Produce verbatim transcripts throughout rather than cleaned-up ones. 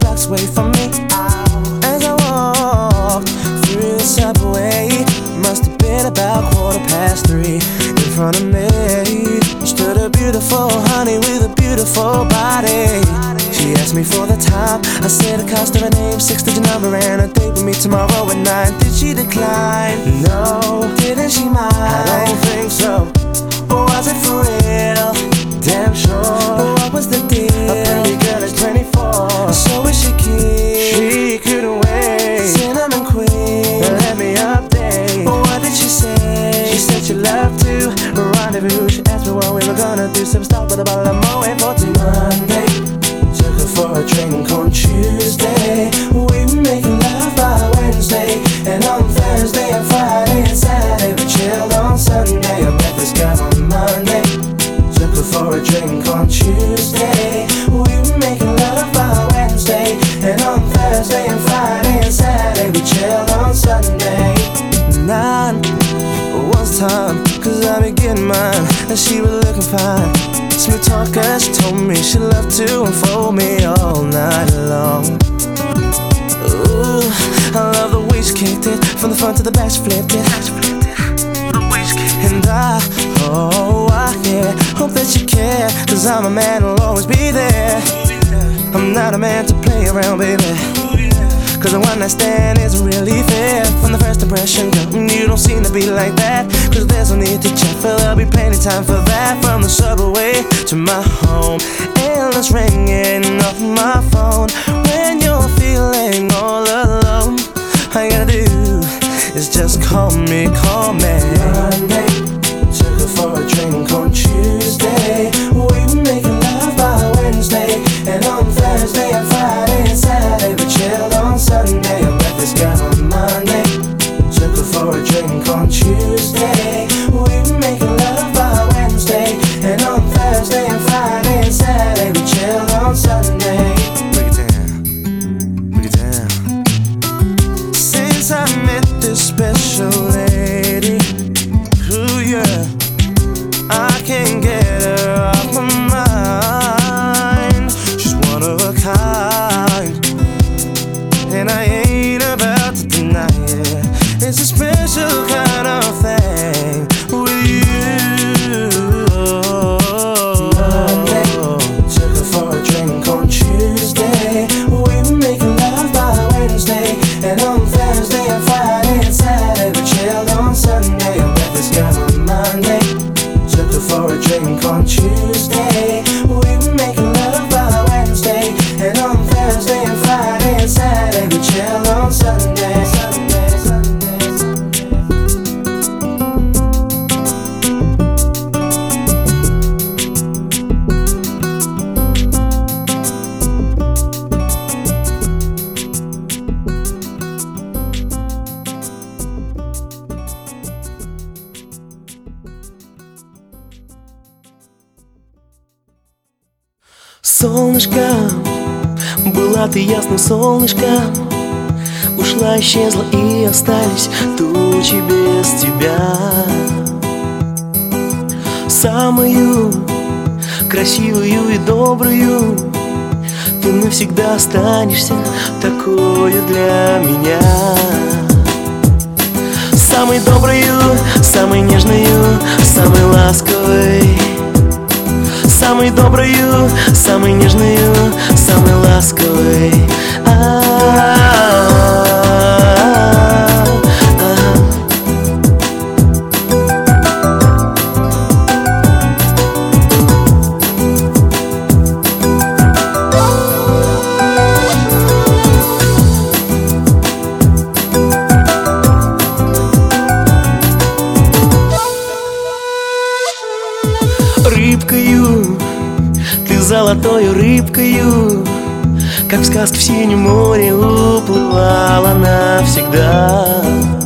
blocks away from me. As I walked through the subway, must have been about quarter past three. In front of me stood a beautiful honey with a beautiful body. She asked me for the time. I said the cost of her name, six-digit number, and a date with me tomorrow at nine. Did she decline? No. Didn't she mind? I don't think so. Or was it for real? Damn sure. What was the deal? A pretty girl is twenty-four, so is she keen? She couldn't wait. Cinnamon queen, let me update. What did she say? She said she loved to rendezvous. She asked me what we were gonna do. So we stopped with a bottle of Moet for Monday. Took her for a drink on Tuesday. We were making love by Wednesday. And on Thursday and Friday and Saturday we chilled on Sunday. I met this guy on Monday. Took her for a drink on Tuesday. We were making love by Wednesday. And on Thursday and Friday and Saturday we chilled on Sunday. Nine was time, cause I be getting mine. And she was looking fine. Smooth talker, she told me she loved to unfold me all night long. Ooh, I love the way she kicked it. From the front to the back she flipped it. And I, oh I, yeah, hope that you care. Cause I'm a man who'll always be there. I'm not a man to play around, baby. Cause the one night stand isn't really fair. From the first impression, girl, you don't seem to be like that. Cause there's no need to check, for there'll be plenty time for that. From the subway to my home, endless ringing off my phone. When you're feeling all alone, all you gotta do is just call me, call me. Monday, took her for a drink on Tuesday. We were making love by Wednesday. And on Thursday and Friday and Saturday we chilled on Sunday. I met this guy on Monday. Took her for a drink on Tuesday. We were making love by Wednesday. And on Thursday and Friday and Saturday we chilled on Sunday. Break it down, break it down. Since I met this special lady, ooh yeah, I can't get her off my mind. She's one of a kind, and I ain't about to deny it. It's a special kind of thing with you. Monday, took her for a drink on Tuesday. We were making love by Wednesday. And on Thursday and Friday and Saturday we chilled on Sunday. I met this guy on Monday. Took her for a drink on Tuesday. We were making love by Wednesday. And on Thursday and Friday and Saturday we chilled on Sunday. Sunday, Sunday, Sunday. Солнышко, была ты ясным солнышком. Ушла, исчезла и остались тучи без тебя. Самую красивую и добрую ты навсегда останешься такою для меня. Самой доброю, самой нежною, самой ласковой. Самой доброю, самой нежною, самой ласковой. Рыбкою, ты золотою рыбкою, как в сказке в синем море уплывала навсегда.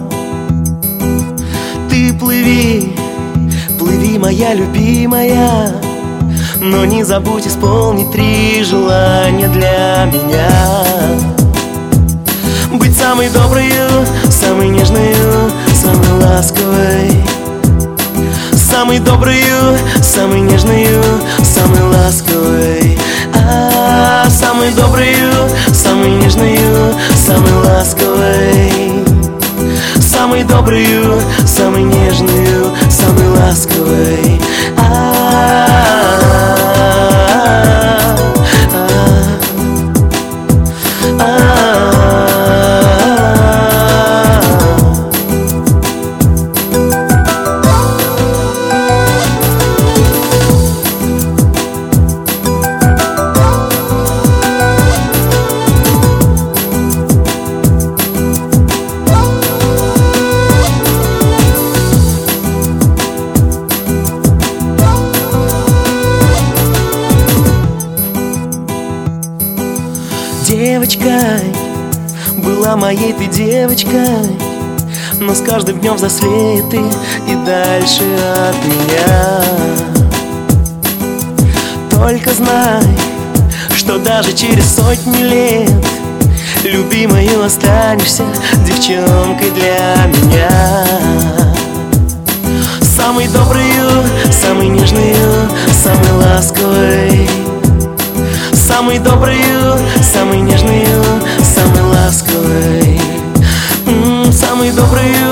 Ты плыви, плыви, моя любимая, но не забудь исполнить три желания для меня. Быть самой доброю, самой нежною, самой ласковой. Самой доброю, самой нежною, самой ласковой. А, самой доброю, самой самой нежную, самой ласковой, самой добрую, самой нежную, самой ласковой. Девочкой была моей ты девочкой, но с каждым днем взрослее ты и дальше от меня. Только знай, что даже через сотни лет любимою останешься девчонкой для меня. Самой доброю, самой нежную, самой ласковой, самой доброю, самой нежную, самой ласковой, М-м, самой доброю,